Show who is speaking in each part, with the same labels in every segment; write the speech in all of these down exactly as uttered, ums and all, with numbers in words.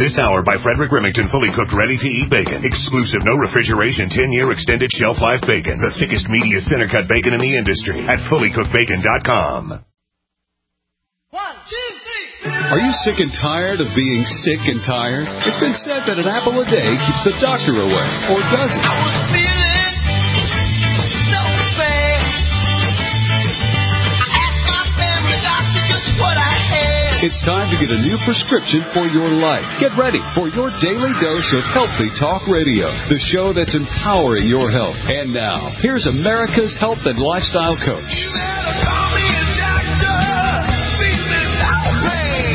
Speaker 1: This hour by Frederick Remington, fully cooked, ready-to-eat bacon. Exclusive, no refrigeration, ten-year extended shelf life bacon. The thickest, meatiest, center-cut bacon in the industry at fully cooked bacon dot com.
Speaker 2: One, two, three.
Speaker 3: Are you sick and tired of being sick and tired? It's been said that an apple a day keeps the doctor away, or does it?
Speaker 2: I was feeling so bad. I asked my family doctor just what I had.
Speaker 3: It's time to get a new prescription for your life. Get ready for your daily dose of Healthy Talk Radio, the show that's empowering your health. And now, here's America's health and lifestyle coach.
Speaker 2: You better call me a doctor. Beat me down, pain.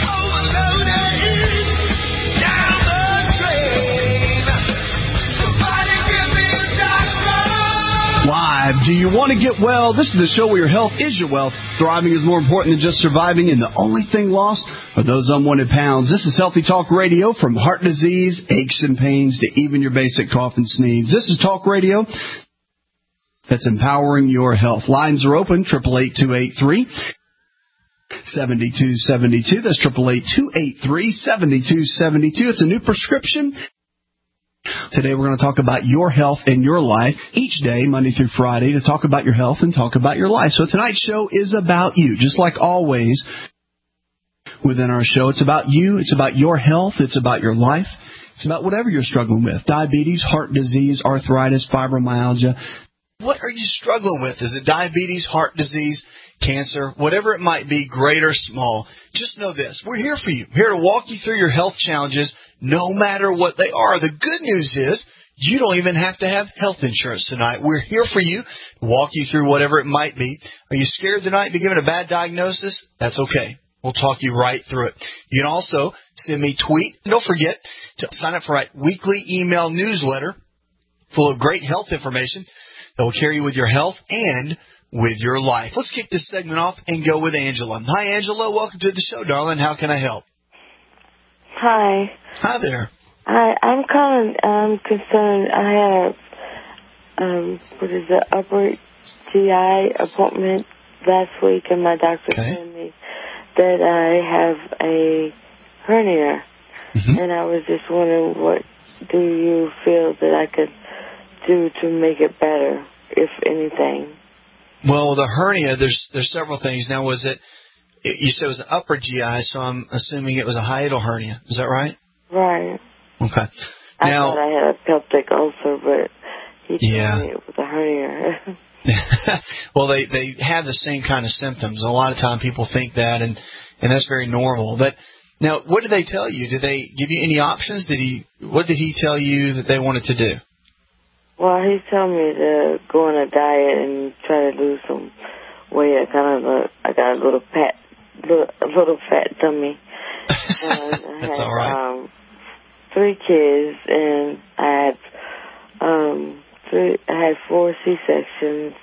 Speaker 2: Overloaded. Down the drain. Somebody give me a doctor.
Speaker 4: Live. Do you want to get well? This is the show where your health is your wealth. Thriving is more important than just surviving, and the only thing lost are those unwanted pounds. This is Healthy Talk Radio, from heart disease, aches and pains, to even your basic cough and sneeze. This is Talk Radio that's empowering your health. Lines are open, eight eight eight, two eight three, seven two seven two. That's eight eight eight, two eight three, seven two seven two. It's a new prescription. Today we're going to talk about your health and your life each day, Monday through Friday, to talk about your health and talk about your life. So tonight's show is about you, just like always within our show. It's about you. It's about your health. It's about your life. It's about whatever you're struggling with: diabetes, heart disease, arthritis, fibromyalgia. What are you struggling with? Is it diabetes, heart disease, cancer, whatever it might be, great or small? Just know this: we're here for you. We're here to walk you through your health challenges, no matter what they are. The good news is you don't even have to have health insurance tonight. We're here for you to walk you through whatever it might be. Are you scared tonight to be given a bad diagnosis? That's okay. We'll talk you right through it. You can also send me a tweet. Don't forget to sign up for our weekly email newsletter full of great health information that will carry you with your health and with your life. Let's kick this segment off and go with Angela. Hi, Angela. Welcome to the show, darling. How can I help?
Speaker 5: Hi.
Speaker 4: Hi there.
Speaker 5: I, I'm calling. I'm concerned. I had a, um, what is it, upper G I appointment last week, and my doctor
Speaker 4: okay.
Speaker 5: told me that I have a hernia. Mm-hmm. And I was just wondering, what do you feel that I could do to make it better, if anything?
Speaker 4: Well, the hernia, there's there's several things. Now, was it, you said it was an upper G I, so I'm assuming it was a hiatal hernia. Is that right?
Speaker 5: Right.
Speaker 4: Okay.
Speaker 5: I
Speaker 4: now,
Speaker 5: thought I had a pelvic ulcer, but he told
Speaker 4: yeah.
Speaker 5: me it was a hernia.
Speaker 4: Well, they, they have the same kind of symptoms. A lot of time people think that, and, and that's very normal. But now, what did they tell you? Did they give you any options? Did he? What did he tell you that they wanted to do?
Speaker 5: Well, he told me to go on a diet and try to lose some weight. I kind of, I got a little fat, little, a little fat tummy. And I
Speaker 4: That's
Speaker 5: had,
Speaker 4: all right.
Speaker 5: Um, three kids, and I had um, three. I had four C sections,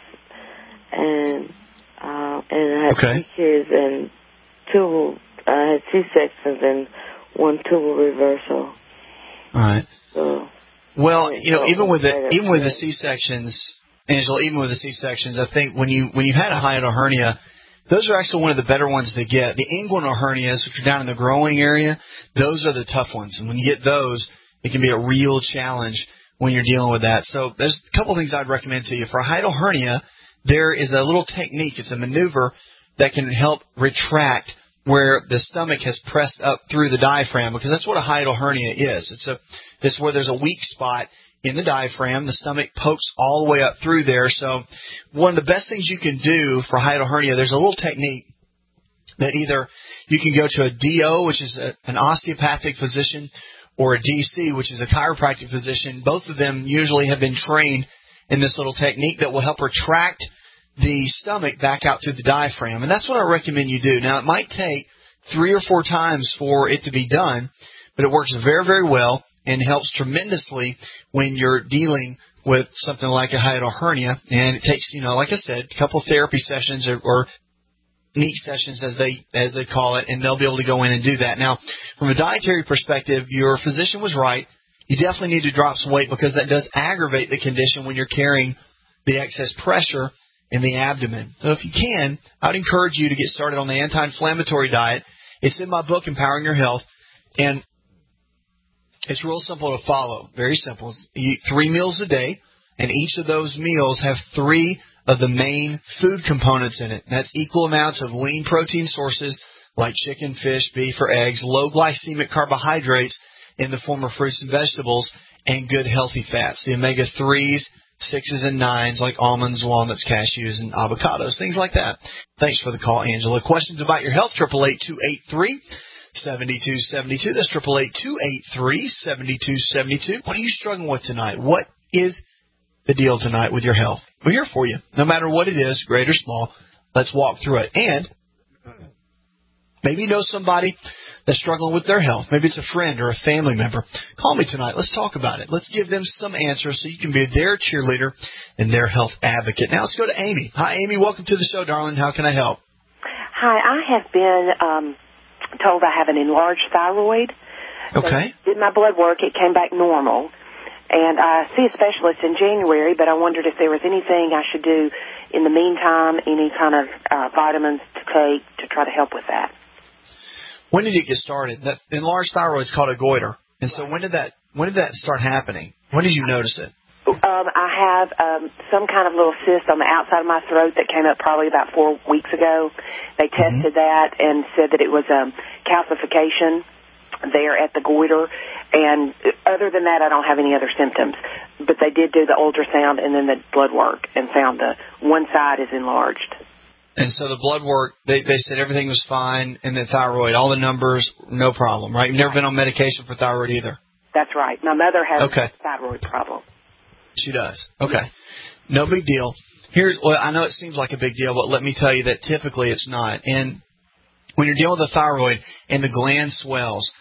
Speaker 5: and uh, and I had
Speaker 4: okay.
Speaker 5: three kids and two. I had C sections and one tubal reversal.
Speaker 4: All right.
Speaker 5: So.
Speaker 4: Well, you know, even with the even with the C-sections, Angela, even with the C-sections, I think when you when you had a hiatal hernia, those are actually one of the better ones to get. The inguinal hernias, which are down in the growing area, those are the tough ones. And when you get those, it can be a real challenge when you're dealing with that. So there's a couple things I'd recommend to you. For a hiatal hernia, there is a little technique. It's a maneuver that can help retract where the stomach has pressed up through the diaphragm, because that's what a hiatal hernia is. It's a This is where there's a weak spot in the diaphragm. The stomach pokes all the way up through there. So one of the best things you can do for hiatal hernia, there's a little technique that either you can go to a D O, which is a, an osteopathic physician, or a D C, which is a chiropractic physician. Both of them usually have been trained in this little technique that will help retract the stomach back out through the diaphragm. And that's what I recommend you do. Now, it might take three or four times for it to be done, but it works very, very well and helps tremendously when you're dealing with something like a hiatal hernia. And it takes, you know, like I said, a couple of therapy sessions or, or neat sessions, as they as they call it, and they'll be able to go in and do that. Now, from a dietary perspective, your physician was right. You definitely need to drop some weight, because that does aggravate the condition when you're carrying the excess pressure in the abdomen. So if you can, I would encourage you to get started on the anti-inflammatory diet. It's in my book, Empowering Your Health. And It's real simple to follow. Very simple. You eat three meals a day, and each of those meals have three of the main food components in it. And that's equal amounts of lean protein sources like chicken, fish, beef, or eggs, low glycemic carbohydrates in the form of fruits and vegetables, and good healthy fats, the omega threes, sixes, and nines like almonds, walnuts, cashews, and avocados, things like that. Thanks for the call, Angela. Questions about your health, eight eight eight, two eight three, seven two seven two. That's eight eight eight, two eight three, seven two seven two. What are you struggling with tonight? What is the deal tonight with your health? We're here for you. No matter what it is, great or small, let's walk through it. And maybe you know somebody that's struggling with their health. Maybe it's a friend or a family member. Call me tonight. Let's talk about it. Let's give them some answers so you can be their cheerleader and their health advocate. Now let's go to Amy. Hi, Amy. Welcome to the show, darling. How can I help?
Speaker 6: Hi. I have been um, told I have an enlarged thyroid.
Speaker 4: Okay.
Speaker 6: So did my blood work. It came back normal. And I see a specialist in January, but I wondered if there was anything I should do in the meantime, any kind of uh, vitamins to take to try to help with that.
Speaker 4: When did it get started? That enlarged thyroid is called a goiter. And so when did that when did that start happening? When did you notice it?
Speaker 6: Um, I have um, some kind of little cyst on the outside of my throat that came up probably about four weeks ago. They tested mm-hmm. that and said that it was um, calcification there at the goiter. And other than that, I don't have any other symptoms. But they did do the ultrasound and then the blood work and found the one side is enlarged.
Speaker 4: And so the blood work, they, they said everything was fine, and the thyroid, all the numbers, no problem, right? You've never been on medication for thyroid either?
Speaker 6: That's right. My mother has
Speaker 4: okay.
Speaker 6: a thyroid problem.
Speaker 4: She does. Okay. No big deal. Here's, well, I know it seems like a big deal, but let me tell you that typically it's not. And when you're dealing with a thyroid and the gland swells,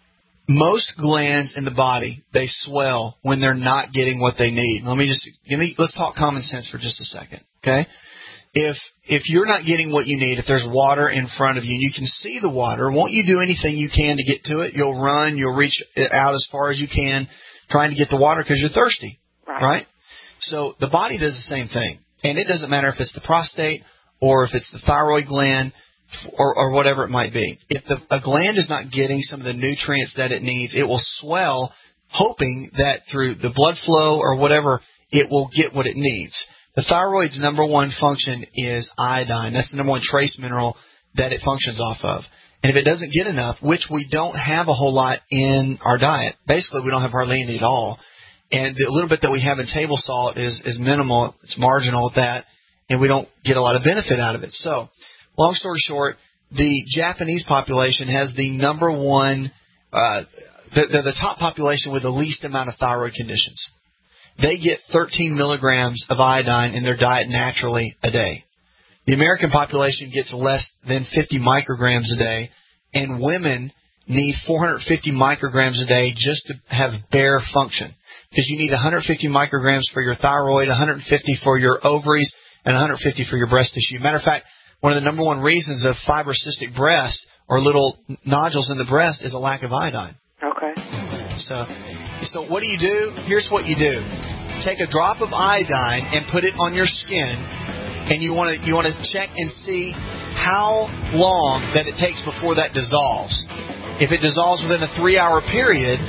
Speaker 4: most glands in the body, they swell when they're not getting what they need. Let me just, give me, let's talk common sense for just a second, okay? If if you're not getting what you need, if there's water in front of you and you can see the water, won't you do anything you can to get to it? You'll run, you'll reach out as far as you can trying to get the water because you're thirsty,
Speaker 6: right.
Speaker 4: right? So the body does the same thing. And it doesn't matter if it's the prostate or if it's the thyroid gland or, or whatever it might be. If the, a gland is not getting some of the nutrients that it needs, it will swell hoping that through the blood flow or whatever, it will get what it needs. The thyroid's number one function is iodine. That's the number one trace mineral that it functions off of. And if it doesn't get enough, which we don't have a whole lot in our diet, basically we don't have hardly any at all, and the little bit that we have in table salt is, is minimal, it's marginal with that, and we don't get a lot of benefit out of it. So, long story short, the Japanese population has the number one, uh, the, the, the top population with the least amount of thyroid conditions. They get thirteen milligrams of iodine in their diet naturally a day. The American population gets less than fifty micrograms a day, and women need four hundred fifty micrograms a day just to have bare function. Because you need one hundred fifty micrograms for your thyroid, one hundred fifty for your ovaries, and one hundred fifty for your breast tissue. Matter of fact, one of the number one reasons of fibrocystic breast or little nodules in the breast is a lack of iodine.
Speaker 6: Okay.
Speaker 4: So, so what do you do? Here's what you do. Take a drop of iodine and put it on your skin, and you want to you want to check and see how long that it takes before that dissolves. If it dissolves within a three-hour period,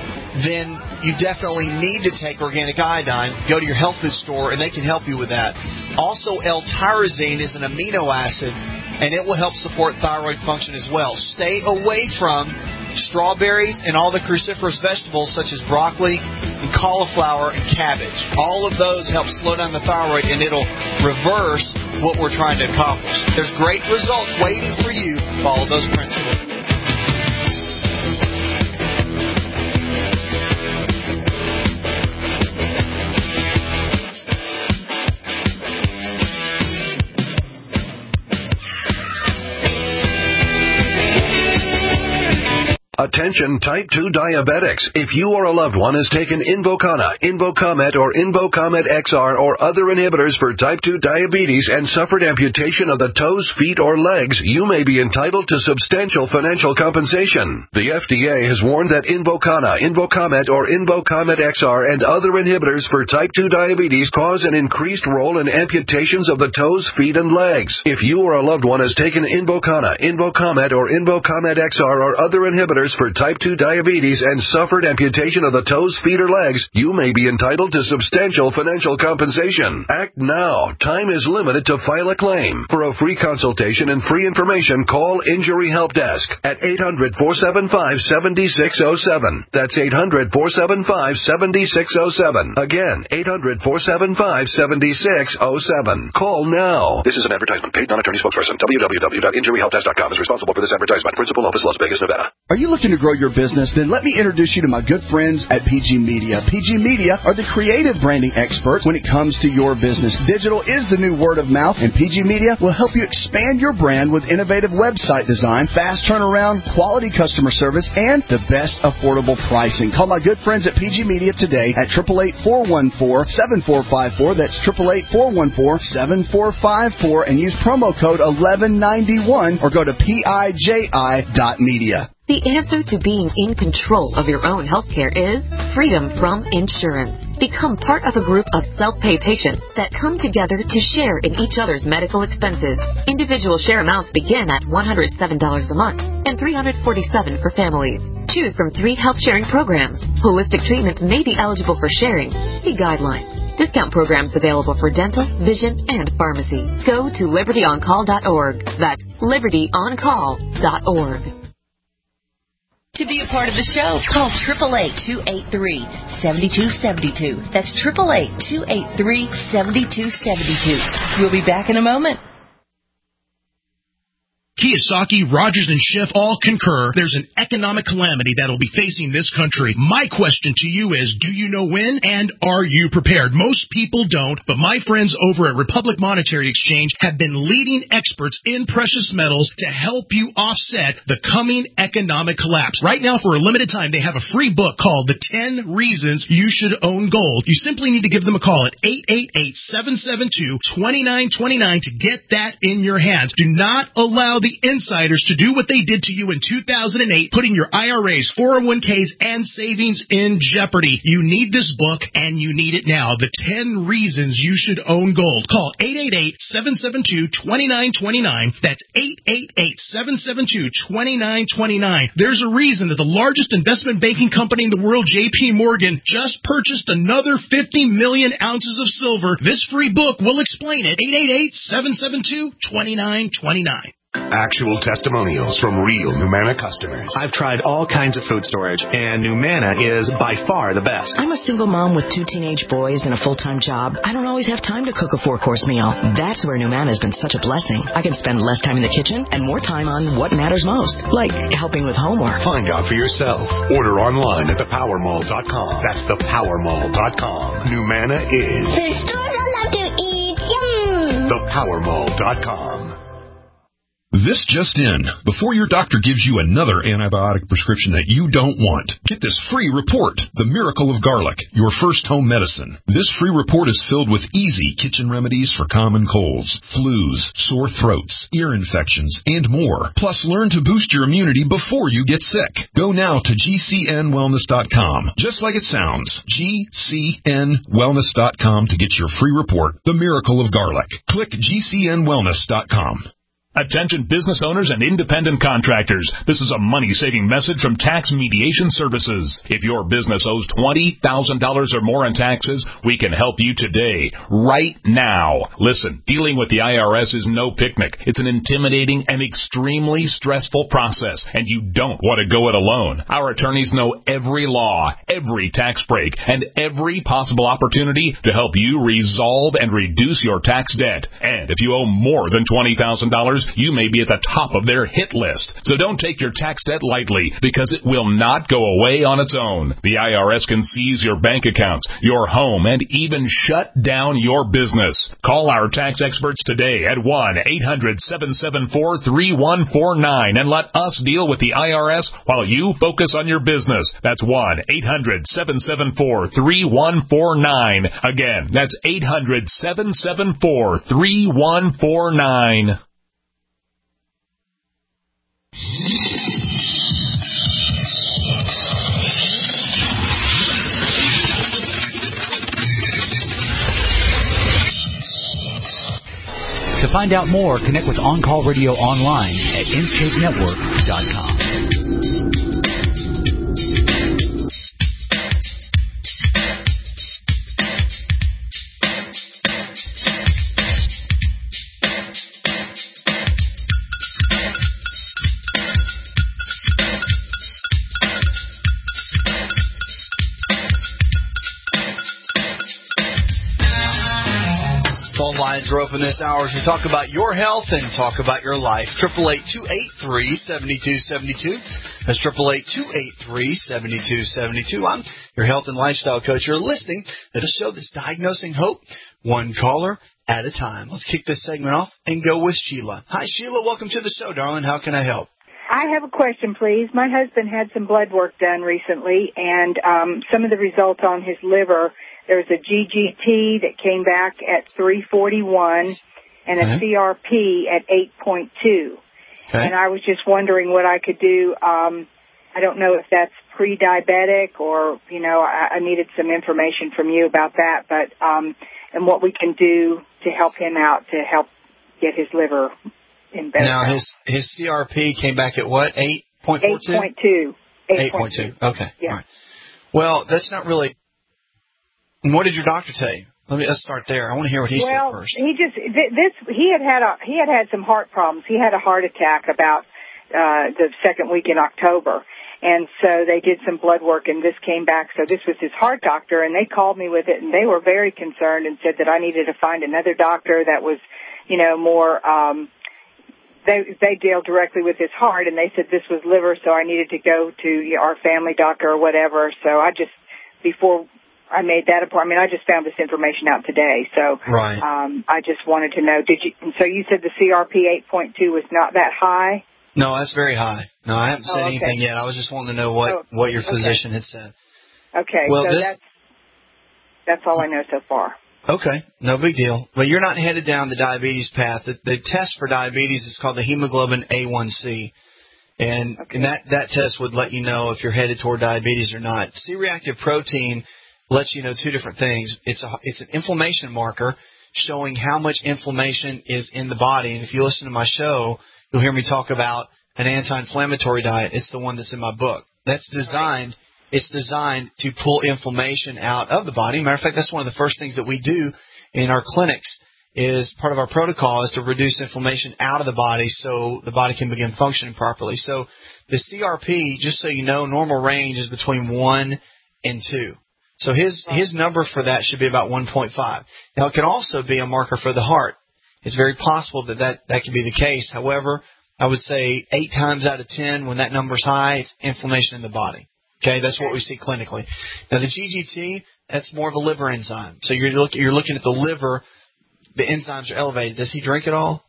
Speaker 4: then you definitely need to take organic iodine. Go to your health food store, and they can help you with that. Also, L-tyrosine is an amino acid, and it will help support thyroid function as well. Stay away from strawberries and all the cruciferous vegetables such as broccoli and cauliflower and cabbage. All of those help slow down the thyroid, and it'll reverse what we're trying to accomplish. There's great results waiting for you. Follow those principles.
Speaker 7: Attention type two diabetics. If you or a loved one has taken Invokana, Invokamet, or Invokamet X R or other inhibitors for type two diabetes and suffered amputation of the toes, feet, or legs, you may be entitled to substantial financial compensation. The F D A has warned that Invokana, Invokamet, or Invokamet X R and other inhibitors for type two diabetes cause an increased role in amputations of the toes, feet, and legs. If you or a loved one has taken Invokana, Invokamet, or Invokamet X R or other inhibitors for type two diabetes and suffered amputation of the toes, feet, or legs, you may be entitled to substantial financial compensation. Act now. Time is limited to file a claim. For a free consultation and free information, call Injury Help Desk at eight hundred, four seven five, seven six zero seven. That's eight hundred, four seven five, seven six zero seven. Again, eight hundred, four seven five, seven six zero seven. Call now. This is an advertisement. Paid non-attorney spokesperson. w w w dot injury help desk dot com is responsible for this advertisement. Principal office, Las Vegas, Nevada.
Speaker 8: Are you looking to grow your business? Then let me introduce you to my good friends at P G Media. P G Media are the creative branding experts when it comes to your business. Digital is the new word of mouth, and P G Media will help you expand your brand with innovative website design, fast turnaround, quality customer service, and the best affordable pricing. Call my good friends at P G Media today at eight eight eight, four one four, seven four five four. That's eight eight eight, four one four, seven four five four, and use promo code eleven ninety-one or go to P I J I dot media.
Speaker 9: The answer to being in control of your own health care is freedom from insurance. Become part of a group of self-pay patients that come together to share in each other's medical expenses. Individual share amounts begin at one hundred seven dollars a month and three hundred forty-seven dollars for families. Choose from three health sharing programs. Holistic treatments may be eligible for sharing. See guidelines. Discount programs available for dental, vision, and pharmacy. Go to liberty on call dot org. That's liberty on call dot org.
Speaker 10: To be a part of the show, call eight eight eight, two eight three, seven two seven two. That's eight eight eight, two eight three, seven two seven two. We'll be back in a moment.
Speaker 11: Kiyosaki, Rogers, and Schiff all concur there's an economic calamity that will be facing this country. My question to you is, do you know when, and are you prepared? Most people don't, but my friends over at Republic Monetary Exchange have been leading experts in precious metals to help you offset the coming economic collapse. Right now, for a limited time, they have a free book called The ten Reasons You Should Own Gold. You simply need to give them a call at eight eight eight, seven seven two, two nine two nine to get that in your hands. Do not allow the The insiders to do what they did to you in two thousand eight, putting your I R As, four oh one k's, and savings in jeopardy. You need this book, and you need it now. The ten Reasons You Should Own Gold. Call eight eight eight, seven seven two, two nine two nine. That's eight eight eight, seven seven two, two nine two nine. There's a reason that the largest investment banking company in the world, J P Morgan, just purchased another fifty million ounces of silver. This free book will explain it. eight eight eight, seven seven two, two nine two nine.
Speaker 1: Actual testimonials from real Numanna customers.
Speaker 12: I've tried all kinds of food storage, and Numanna is by far the best.
Speaker 13: I'm a single mom with two teenage boys and a full-time job. I don't always have time to cook a four-course meal. That's where Numanna has been such a blessing. I can spend less time in the kitchen and more time on what matters most, like helping with homework.
Speaker 1: Find out for yourself. Order online at the power mall dot com. That's the power mall dot com. Numanna is
Speaker 14: the store I love to eat. Yum!
Speaker 1: the power mall dot com.
Speaker 15: This just in. Before your doctor gives you another antibiotic prescription that you don't want, get this free report, The Miracle of Garlic, your first home medicine. This free report is filled with easy kitchen remedies for common colds, flus, sore throats, ear infections, and more. Plus, learn to boost your immunity before you get sick. Go now to G C N wellness dot com. Just like it sounds, G C N wellness dot com to get your free report, The Miracle of Garlic. Click G C N wellness dot com.
Speaker 16: Attention business owners and independent contractors. This is a money-saving message from Tax Mediation Services. If your business owes twenty thousand dollars or more in taxes, we can help you today, right now. Listen, dealing with the I R S is no picnic. It's an intimidating and extremely stressful process, and you don't want to go it alone. Our attorneys know every law, every tax break, and every possible opportunity to help you resolve and reduce your tax debt. And if you owe more than twenty thousand dollars, you may be at the top of their hit list. So don't take your tax debt lightly, because it will not go away on its own. The I R S can seize your bank accounts, your home, and even shut down your business. Call our tax experts today at one eight hundred, seven seven four, three one four nine and let us deal with the I R S while you focus on your business. That's one eight hundred, seven seven four, three one four nine. Again, that's eight hundred, seven seven four, three one four nine.
Speaker 17: To find out more, connect with On Call Radio online at inscape network dot com.
Speaker 4: lines are open this hour as we talk about your health and talk about your life. Triple eight two eight three seven two seven two. That's triple eight two eight three seven two seven two. I'm your health and lifestyle coach. You're listening to the show that's diagnosing hope, one caller at a time. Let's kick this segment off and go with Sheila. Hi, Sheila. Welcome to the show, darling. How can I help?
Speaker 17: I have a question, please. My husband had some blood work done recently, and um, some of the results on his liver. There was a G G T that came back at three forty-one and a okay. C R P at eight point two. Okay. And I was just wondering what I could do. Um, I don't know if that's pre-diabetic or, you know, I, I needed some information from you about that, but um, and what we can do to help him out to help get his liver in better
Speaker 4: Now,
Speaker 17: health.
Speaker 4: his, his C R P came back at what, eight point four two?
Speaker 17: eight point two.
Speaker 4: eight point two. Okay. Yeah. All right. Well, that's not really... What did your doctor tell you? Let me let's start there. I want to hear what he
Speaker 17: well,
Speaker 4: said first.
Speaker 17: He just this he had had a he had had some heart problems. He had a heart attack about uh, the second week in October, and so they did some blood work, and this came back. So this was his heart doctor, and they called me with it, and they were very concerned and said that I needed to find another doctor that was, you know, more. Um, they they deal directly with his heart, and they said this was liver, so I needed to go to you know, our family doctor or whatever. So I just before. I made that appointment. I mean, I just found this information out today, so
Speaker 4: right.
Speaker 17: um, I just wanted to know. Did you? And so you said the C R P eight point two was not that high?
Speaker 4: No, that's very high. No, I haven't said
Speaker 17: oh, okay.
Speaker 4: anything yet. I was just wanting to know what,
Speaker 17: oh,
Speaker 4: what your
Speaker 17: okay.
Speaker 4: physician had said.
Speaker 17: Okay,
Speaker 4: well,
Speaker 17: so
Speaker 4: this,
Speaker 17: that's that's all I know so far.
Speaker 4: Okay, no big deal. But you're not headed down the diabetes path. The, the test for diabetes is called the hemoglobin A one C. And, okay. and that, that test would let you know if you're headed toward diabetes or not. C-reactive protein lets you know two different things. It's a, it's an inflammation marker showing how much inflammation is in the body. And if you listen to my show, you'll hear me talk about an anti-inflammatory diet. It's the one that's in my book. That's designed, it's designed to pull inflammation out of the body. Matter of fact, that's one of the first things that we do in our clinics is part of our protocol is to reduce inflammation out of the body so the body can begin functioning properly. So the C R P, just so you know, normal range is between one and two. So his his number for that should be about one point five. Now, it can also be a marker for the heart. It's very possible that that, that could be the case. However, I would say eight times out of ten, when that number's high, it's inflammation in the body. Okay, that's what we see clinically. Now, the G G T, that's more of a liver enzyme. So you're, look, you're looking at the liver. The enzymes are elevated. Does he drink at all?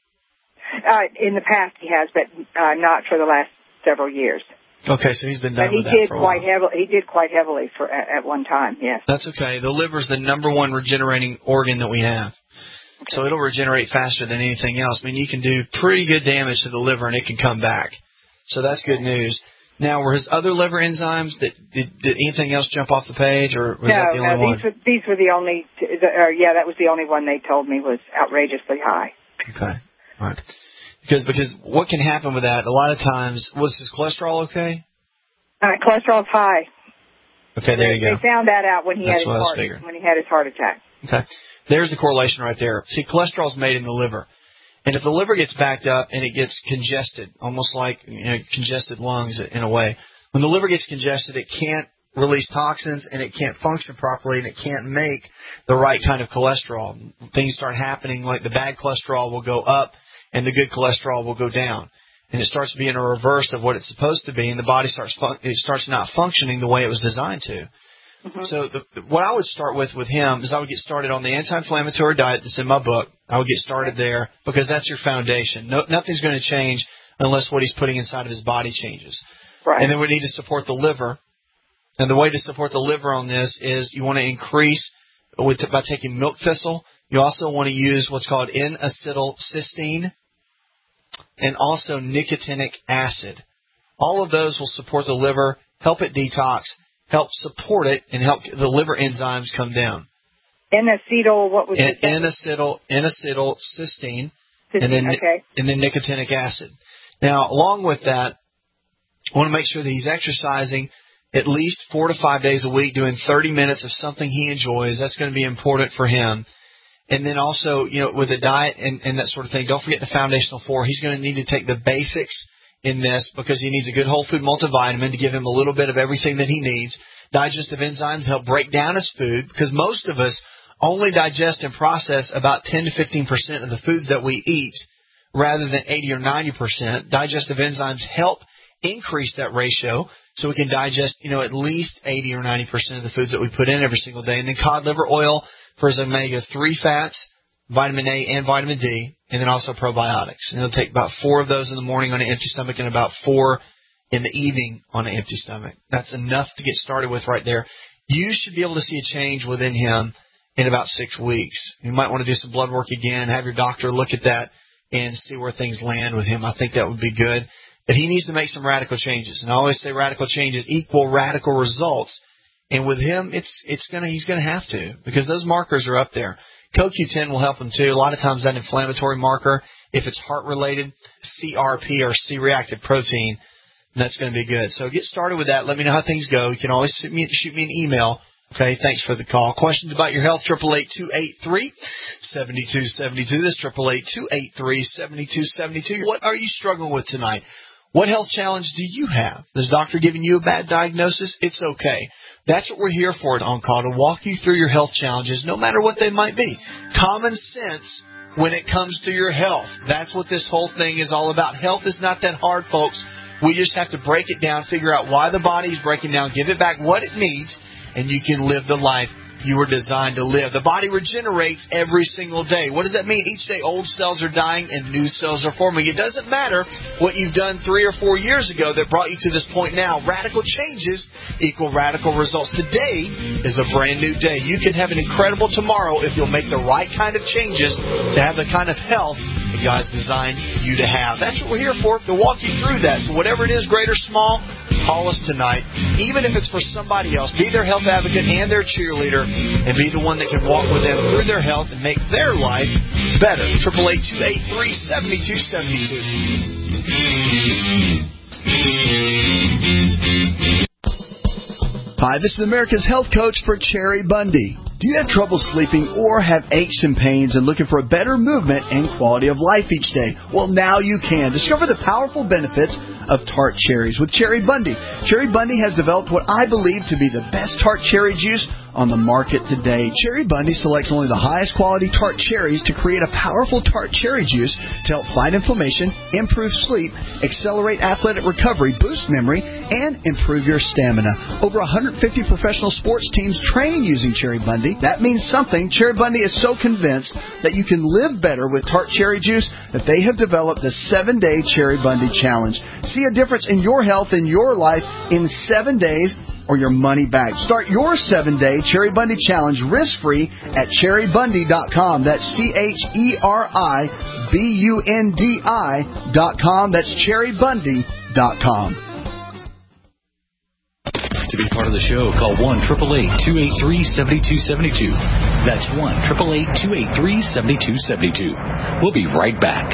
Speaker 17: Uh, in the past, he has, but uh, not for the last several years.
Speaker 4: Okay, so he's been done
Speaker 17: but he
Speaker 4: with that
Speaker 17: did
Speaker 4: for a
Speaker 17: quite
Speaker 4: while.
Speaker 17: heavily. He did quite heavily for at, at one time. Yes.
Speaker 4: That's okay. The liver is the number one regenerating organ that we have, okay. So it'll regenerate faster than anything else. I mean, you can do pretty good damage to the liver, and it can come back. So that's good news. Now, were his other liver enzymes that did, did anything else jump off the page, or was
Speaker 17: no,
Speaker 4: that the only
Speaker 17: no,
Speaker 4: one?
Speaker 17: these were these were the only. T- the, or yeah, that was the only one they told me was outrageously high.
Speaker 4: Okay, all right. Because because what can happen with that? A lot of times, was his cholesterol okay?
Speaker 17: Uh, cholesterol's high.
Speaker 4: Okay, there
Speaker 17: they,
Speaker 4: you go.
Speaker 17: They found that out when he
Speaker 4: That's
Speaker 17: had his
Speaker 4: what
Speaker 17: heart when he had his heart attack.
Speaker 4: Okay, there's the correlation right there. See, cholesterol's made in the liver, and if the liver gets backed up and it gets congested, almost like you know, congested lungs in a way, when the liver gets congested, it can't release toxins and it can't function properly and it can't make the right kind of cholesterol. Things start happening like the bad cholesterol will go up and the good cholesterol will go down. And it starts being a reverse of what it's supposed to be, and the body starts fun- it starts not functioning the way it was designed to. Mm-hmm. So the, what I would start with with him is I would get started on the anti-inflammatory diet that's in my book. I would get started there because that's your foundation. No, nothing's going to change unless what he's putting inside of his body changes. Right. And then we need to support the liver. And the way to support the liver on this is you want to increase with by taking milk thistle. You also want to use what's called N-acetylcysteine and also nicotinic acid. All of those will support the liver, help it detox, help support it, and help the liver enzymes come down.
Speaker 17: N-acetyl, what was it?
Speaker 4: N-acetyl, N-acetylcysteine, and then
Speaker 17: okay.
Speaker 4: and then nicotinic acid. Now, along with that, I want to make sure that he's exercising at least four to five days a week, doing thirty minutes of something he enjoys. That's going to be important for him. And then also, you know, with the diet and, and that sort of thing, don't forget the foundational four. He's going to need to take the basics in this because he needs a good whole food multivitamin to give him a little bit of everything that he needs. Digestive enzymes help break down his food because most of us only digest and process about ten to fifteen percent of the foods that we eat rather than eighty or ninety percent. Digestive enzymes help increase that ratio so we can digest, you know, at least eighty or ninety percent of the foods that we put in every single day. And then cod liver oil for its omega three fats, vitamin A and vitamin D, and then also probiotics. And it'll take about four of those in the morning on an empty stomach and about four in the evening on an empty stomach. That's enough to get started with right there. You should be able to see a change within him in about six weeks. You might want to do some blood work again, have your doctor look at that and see where things land with him. I think that would be good. But he needs to make some radical changes. And I always say radical changes equal radical results. And with him, it's it's gonna he's gonna have to, because those markers are up there. C O Q ten will help him too. A lot of times that inflammatory marker, if it's heart related, C R P or C-reactive protein, that's going to be good. So get started with that. Let me know how things go. You can always shoot me, shoot me an email. Okay, thanks for the call. Questions about your health, eight eight eight, two eight three, seven two seven two. This is eight eight eight, two eight three, seven two seven two. What are you struggling with tonight? What health challenge do you have? Is the doctor giving you a bad diagnosis? It's okay. That's what we're here for at On Call, to walk you through your health challenges, no matter what they might be. Common sense when it comes to your health. That's what this whole thing is all about. Health is not that hard, folks. We just have to break it down, figure out why the body is breaking down, give it back what it needs, and you can live the life you were designed to live. The body regenerates every single day. What does that mean? Each day old cells are dying and new cells are forming. It doesn't matter what you've done three or four years ago that brought you to this point now. Radical changes equal radical results. Today is a brand new day. You can have an incredible tomorrow if you'll make the right kind of changes to have the kind of health that God's designed you to have. That's what we're here for, to walk you through that. So whatever it is, great or small, call us tonight. Even if it's for somebody else, be their health advocate and their cheerleader, and be the one that can walk with them through their health and make their life better. eight eight eight, two eight three, seven two seven two.
Speaker 8: Hi, this is America's health coach for Cherry Bundy. Do you have trouble sleeping or have aches and pains and looking for a better movement and quality of life each day? Well, now you can. Discover the powerful benefits of tart cherries with Cherry Bundy. Cherry Bundy has developed what I believe to be the best tart cherry juice on the market today. Cherry Bundy selects only the highest quality tart cherries to create a powerful tart cherry juice to help fight inflammation, improve sleep, accelerate athletic recovery, boost memory, and improve your stamina. Over one hundred fifty professional sports teams train using Cherry Bundy. That means something. Cherry Bundy is so convinced that you can live better with tart cherry juice that they have developed the seven-day Cherry Bundy Challenge. See a difference in your health and your life in seven days or your money back. Start your seven-day Cherry Bundy Challenge risk-free at cherry bundy dot com. That's C H E R I B U N D I dot com. That's cherry bundy dot com.
Speaker 3: To be part of the show, call one eight eight eight, two eight three, seven two seven two. That's one eight eight eight, two eight three, seven two seven two. We'll be right back.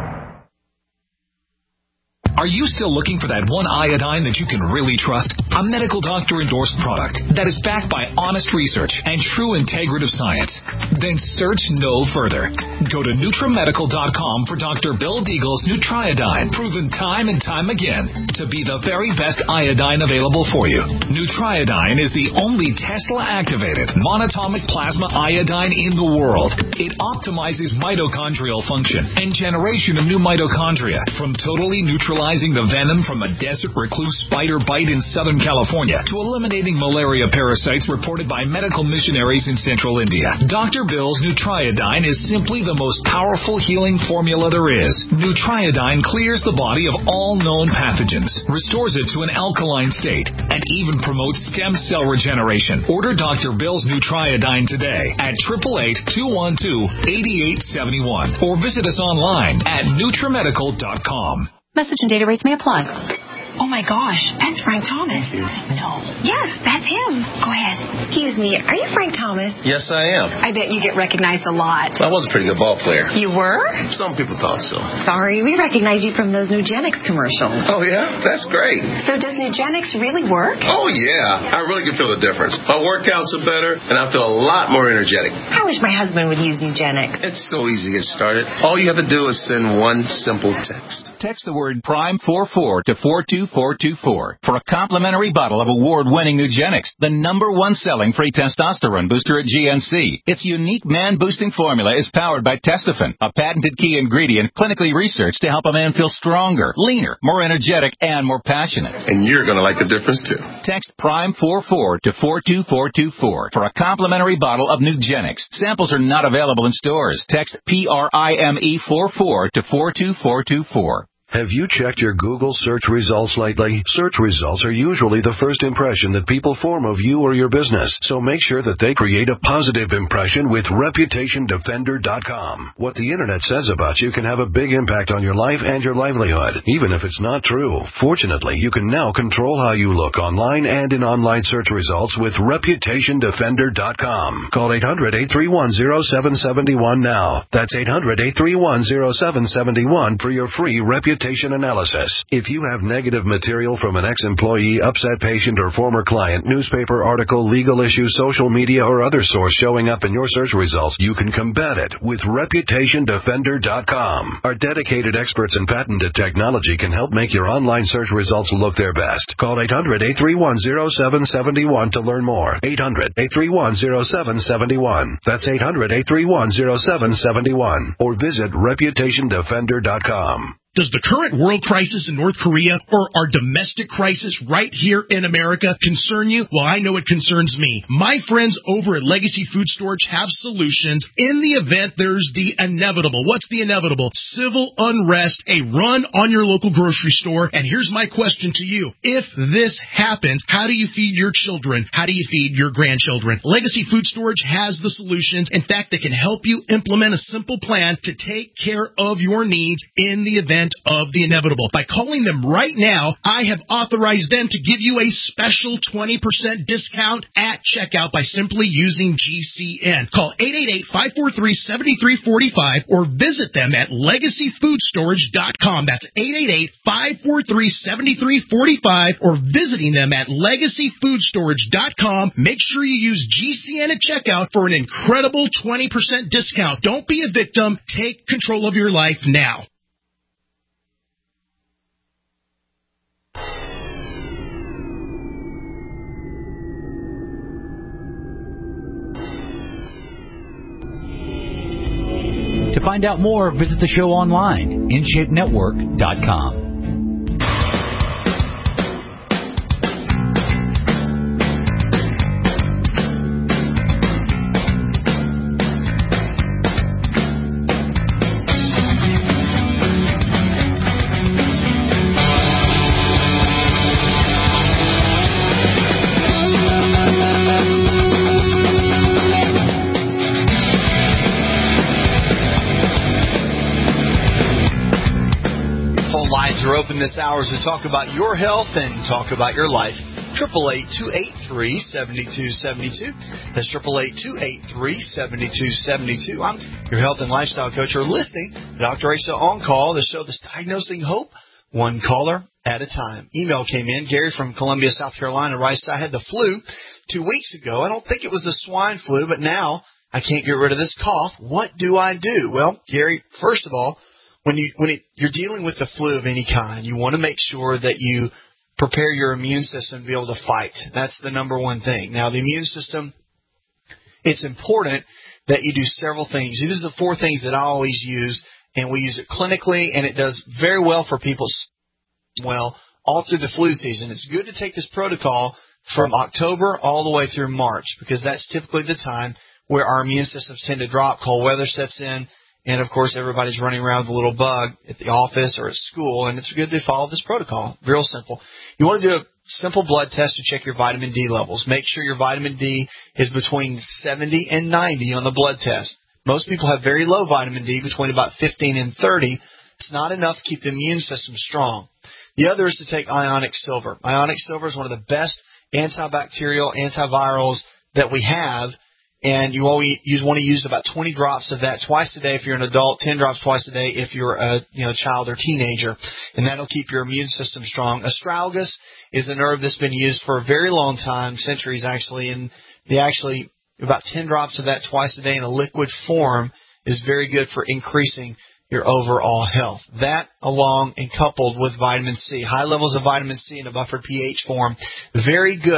Speaker 18: Are you still looking for that one iodine that you can really trust? A medical doctor-endorsed product that is backed by honest research and true integrative science? Then search no further. Go to Nutramedical dot com for Doctor Bill Deagle's Nutriodine, proven time and time again to be the very best iodine available for you. Nutriodine is the only Tesla-activated monatomic plasma iodine in the world. It optimizes mitochondrial function and generation of new mitochondria, from totally neutralizing the venom from a desert recluse spider bite in Southern California to eliminating malaria parasites reported by medical missionaries in central India. Doctor Bill's Nutriodine is simply the most powerful healing formula there is. Nutriodine clears the body of all known pathogens, restores it to an alkaline state, and even promotes stem cell regeneration. Order Doctor Bill's Nutriodine today at eight eight eight, two one two, eight eight seven one or visit us online at Nutramedical dot com.
Speaker 19: Message and data rates may apply.
Speaker 20: Oh my gosh, that's Frank Thomas.
Speaker 19: No.
Speaker 20: Yes, that's him. Go ahead. Excuse me, are you Frank Thomas?
Speaker 21: Yes, I am.
Speaker 20: I bet you get recognized a lot.
Speaker 21: I was a pretty good ball player.
Speaker 20: You were?
Speaker 21: Some people thought so.
Speaker 20: Sorry, we recognize you from those Nugenix commercials.
Speaker 21: Oh, yeah? That's great.
Speaker 20: So does Nugenix really work?
Speaker 21: Oh, yeah. I really can feel the difference. My workouts are better, and I feel a lot more energetic.
Speaker 20: I wish my husband would use Nugenix.
Speaker 21: It's so easy to get started. All you have to do is send one simple text.
Speaker 22: Text the word Prime forty-four to four two four two four for a complimentary bottle of award-winning Nugenix, the number one selling free testosterone booster at G N C. Its unique man-boosting formula is powered by Testofen, a patented key ingredient clinically researched to help a man feel stronger, leaner, more energetic, and more passionate.
Speaker 21: And you're going to like the difference, too.
Speaker 22: Text Prime forty-four to four two four two four for a complimentary bottle of Nugenix. Samples are not available in stores. Text P R I M E forty-four to four two four two four.
Speaker 7: Have you checked your Google search results lately? Search results are usually the first impression that people form of you or your business, so make sure that they create a positive impression with reputation defender dot com. What the Internet says about you can have a big impact on your life and your livelihood, even if it's not true. Fortunately, you can now control how you look online and in online search results with reputation defender dot com. Call eight hundred, eight three one, zero seven seven one now. That's eight hundred, eight three one, zero seven seven one for your free reputation analysis. If you have negative material from an ex-employee, upset patient, or former client, newspaper article, legal issue, social media, or other source showing up in your search results, you can combat it with reputation defender dot com. Our dedicated experts in patented technology can help make your online search results look their best. Call eight hundred, eight three one, zero seven seven one to learn more. eight hundred, eight three one, zero seven seven one. That's eight hundred, eight three one, zero seven seven one. Or visit reputation defender dot com.
Speaker 11: Does the current world crisis in North Korea or our domestic crisis right here in America concern you? Well, I know it concerns me. My friends over at Legacy Food Storage have solutions in the event there's the inevitable. What's the inevitable? Civil unrest, a run on your local grocery store. And here's my question to you. If this happens, how do you feed your children? How do you feed your grandchildren? Legacy Food Storage has the solutions. In fact, they can help you implement a simple plan to take care of your needs in the event of the inevitable. By calling them right now, I have authorized them to give you a special twenty percent discount at checkout by simply using G C N. Call eight eight eight, five four three, seven three four five or visit them at legacy food storage dot com. That's eight eight eight, five four three, seven three four five or visiting them at legacy food storage dot com. Make sure you use G C N at checkout for an incredible twenty percent discount. Don't be a victim. Take control of your life now.
Speaker 2: To find out more, visit the show online, in shape network dot com.
Speaker 4: Are open this hour as we talk about your health and talk about your life. Triple eight two eight three seven two seven two. That's triple eight two eight three seven two seven two. I'm your health and lifestyle coach. You're listening to Doctor Asa On Call, the show that's diagnosing hope, one caller at a time. Email came in. Gary from Columbia, South Carolina writes, I had the flu two weeks ago. I don't think it was the swine flu, but now I can't get rid of this cough. What do I do? Well, Gary, first of all, When you when it, you're dealing with the flu of any kind, you want to make sure that you prepare your immune system to be able to fight. That's the number one thing. Now, the immune system, it's important that you do several things. These are the four things that I always use, and we use it clinically, and it does very well for people well all through the flu season. It's good to take this protocol from October all the way through March because that's typically the time where our immune systems tend to drop. Cold weather sets in. And, of course, everybody's running around with a little bug at the office or at school, and it's good to follow this protocol. Real simple. You want to do a simple blood test to check your vitamin D levels. Make sure your vitamin D is between seventy and ninety on the blood test. Most people have very low vitamin D, between about fifteen and thirty. It's not enough to keep the immune system strong. The other is to take ionic silver. Ionic silver is one of the best antibacterial, antivirals that we have. And you always you want to use about twenty drops of that twice a day if you're an adult, ten drops twice a day if you're a you know child or teenager, and that'll keep your immune system strong. Astragalus is a nerve that's been used for a very long time, centuries actually, and they actually about ten drops of that twice a day in a liquid form is very good for increasing your overall health. That, along and coupled with vitamin C, high levels of vitamin C in a buffered pH form, very good